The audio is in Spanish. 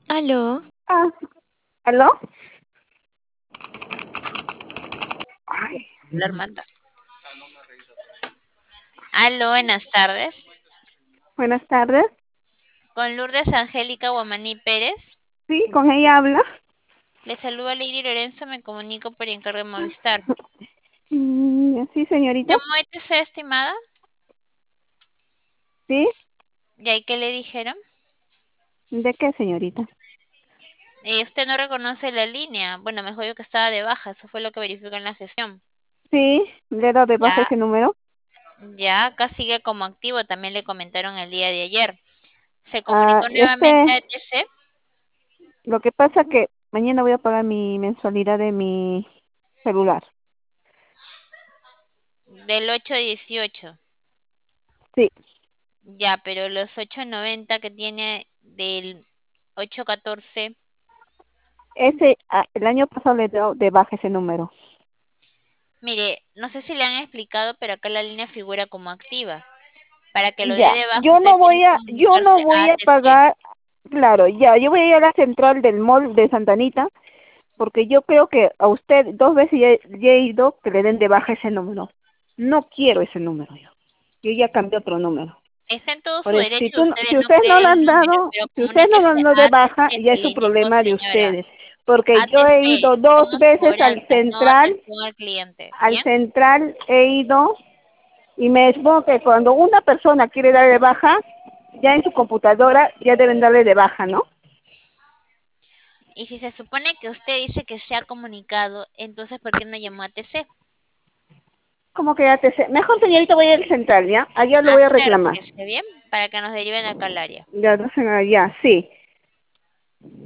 Aló, Ah, ¿aló? Ay, la Armanda. Aló, buenas tardes. buenas tardes. Con Lourdes Angélica Guamaní Pérez. Sí, con ella habla. Le saluda Lady Lorenzo, me comunico por encargo de Movistar. Sí, señorita. ¿Llamó ETC, estimada? Sí, ¿Y ahí qué le dijeron? ¿de qué, señorita? Usted no reconoce la línea. Bueno, mejor dicho que estaba de baja, eso fue lo que verificó en la gestión. Sí, le he dado de baja Ya, ese número. ya acá sigue como activo, también le comentaron el día de ayer. Se Ah, comunicó nuevamente a ETC lo que pasa que mañana voy a pagar mi mensualidad de mi celular. del 818. Sí, Ya, pero los 890 que tiene del 814. el año pasado le he dado de baja ese número. Mire, no sé si le han explicado, pero acá la línea figura como activa. Para que lo dé Ya, de baja, usted tiene que yo no comunicarse a voy a ATC. pagar, claro, ya, yo voy a ir a la central del mall de Santa Anita porque yo creo que a usted dos veces ya he ido que le den de baja ese número. No quiero ese número yo. Yo ya cambié otro número. Está en todo Por su eso, derecho usted de si no ustedes no querer lo el han número, dado, pero si ustedes no lo comuníquese han dado de a baja, ATC, ya es se le su indicó, problema de señora. ustedes. Porque yo he ATC, ido dos somos veces cobranzas, no atención al cliente. al ¿Bien? central he ido y me supongo que cuando una persona quiere darle de baja, ya en su computadora ya deben darle de baja, ¿no? Y si se supone que usted dice que se ha comunicado, entonces ¿por qué no llamó a ATC? Como que ya te sé. Mejor señorita voy al central, ¿ya? Allá lo voy a reclamar. Acérquese, ¿bien? Para que nos deriven acá al área. Ya, no sé, ya, sí.